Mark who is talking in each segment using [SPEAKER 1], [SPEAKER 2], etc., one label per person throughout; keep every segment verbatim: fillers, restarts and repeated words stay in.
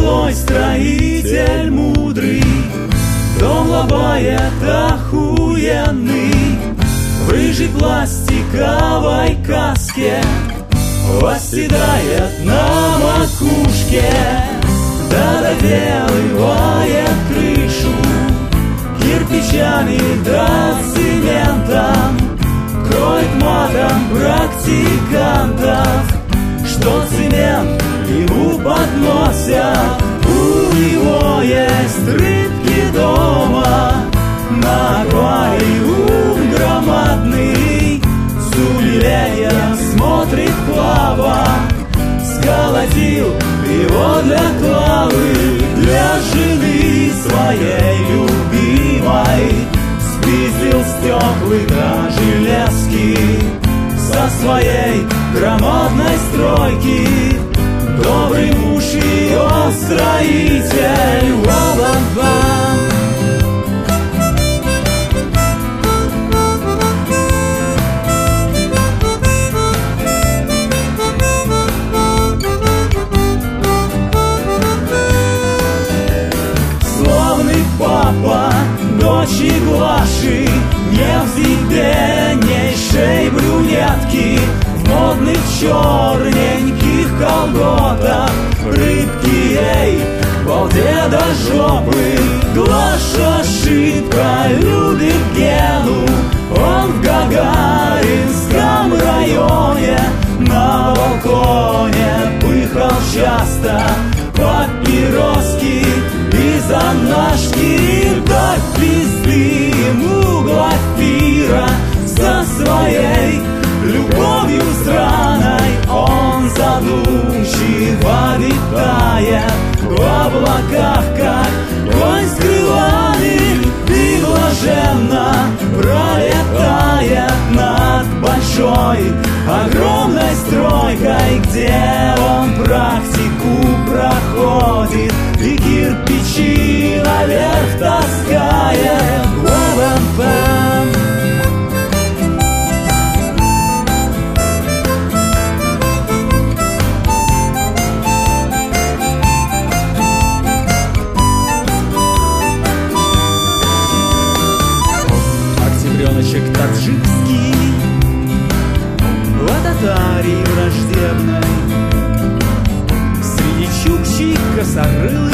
[SPEAKER 1] злой строитель мудрый дом лобает охуенный в рыжей пластиковой каске, восседает на макушке, да доделывает крышу кирпичами да цементом, кроет матом практикантов, что цемент ему подносят. У него есть рыбки дома, на аквариум громадный, с умилением смотрит Клава. Сколотил его для Клавы, для жены своей любимой, спиздил стеклы до железки со своей громадной стройки. Добрый муж ее строитель. Ва-ба-бам. Славный папа дочери Глаши, невзъебеннейшей брюнетки, в модных черненьких колготах, рыбки ей балде до жопы. Глаша шибко любит Гену, он в Гагаринском районе на балконе пыхал часто папироски из анашки, до пизды ему Глафира со своей любовью сраной. Он задумчиво витает в облаках, как конь с крылами, и блаженно пролетает над большой огромной стройкой, где он практику проходит и кирпичи наверх таскает. Ва-бам-бам. Октябреночек таджикский в татарии враждебной, среди чукчей косорылых,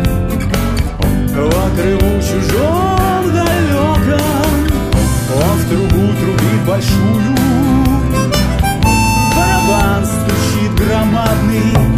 [SPEAKER 1] во крылу чужом далеком, он в трубу трубит большую, барабан стучит громадный,